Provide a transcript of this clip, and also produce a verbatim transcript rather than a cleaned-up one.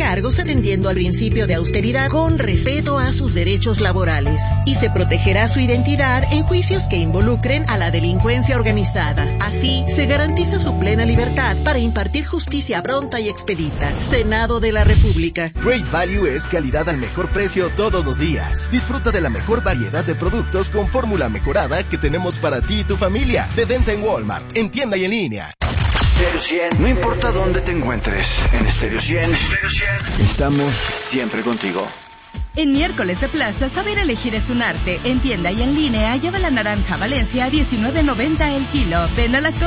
cargos atendiendo al principio de austeridad con respeto a sus derechos laborales. Y se protegerá su identidad en juicios que involucren a la delincuencia organizada. Así, se garantiza su plena libertad para impartir justicia pronta y expedita. Senado de la República. Great Value es calidad al mejor precio todos los días. Disfruta de la mejor variedad de productos con fórmula mejorada que tenemos para ti y tu familia. De venta en Walmart, en tienda y en línea. Stereo cien. No importa dónde te encuentres, en Stereo cien. Stereo cien. Estamos siempre contigo. En miércoles de plaza, saber elegir es un arte. En tienda y en línea, lleva la naranja Valencia a diecinueve noventa el kilo. Ven a la